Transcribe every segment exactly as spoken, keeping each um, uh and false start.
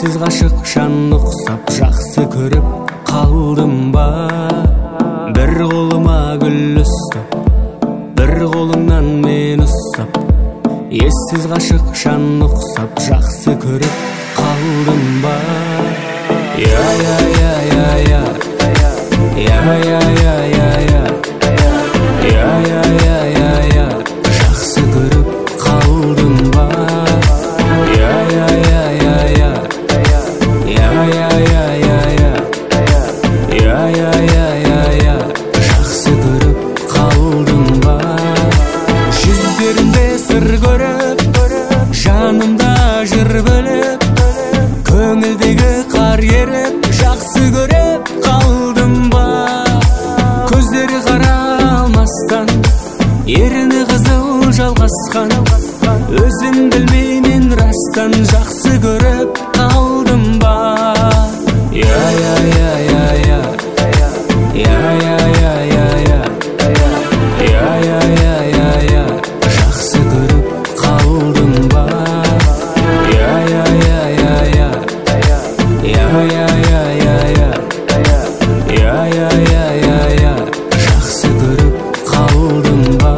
Ессіз ғашық жан ұқсап жақсы көріп қалдым ба? Бір қолыма гүл ұстап, бір қолыңнан мен ұстап, ессіз ғашық жан ұқсап жақсы көріп қалдым ба? Я я я я я я я я я я я я я я я жақсы көріп қалдым ба? Я я я я я я я я я я я я я я я жақсы көріп қалдым ба? Жүздерінде сыр көріп, жанымда жыр бөліп, көңілдегі қар еріп, жақсы көріп қалдым ба? Көздері қара алмастан, еріні қызыл жалғасқан, өзім білмеймін растан жақсы көріп қалдым ба? Я я я я я я я я я я я я я я я жақсы көріп қалдым ба? Я я я я я я я я я я я я я я я жақсы көріп қалдым ба?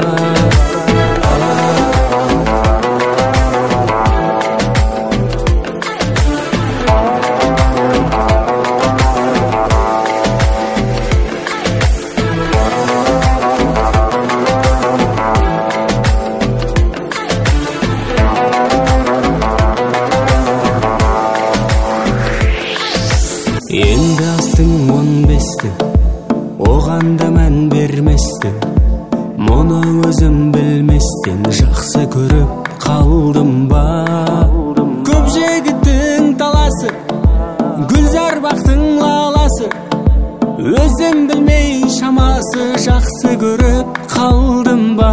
Енді асың он бесті, оған да мән берместі, мұны өзім білместен жақсы көріп қалдым ба? Көп жігіттің таласы, гүлзар бақтың лаласы, өзім білмей шамасы жақсы көріп қалдым ба?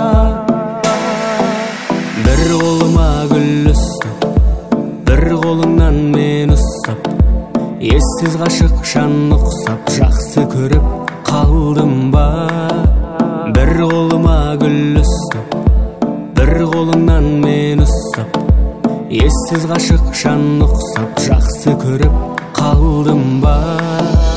Бір қолыма гүл ұстап, бір қолыңнан мен ұстап, ессіз ғашық жан ұқсап жақсы көріп қалдым ба? Бір қолыма гүл ұстап, бір қолыңнан мен ұстап, ессіз ғашық жан ұқсап жақсы көріп қалдым ба?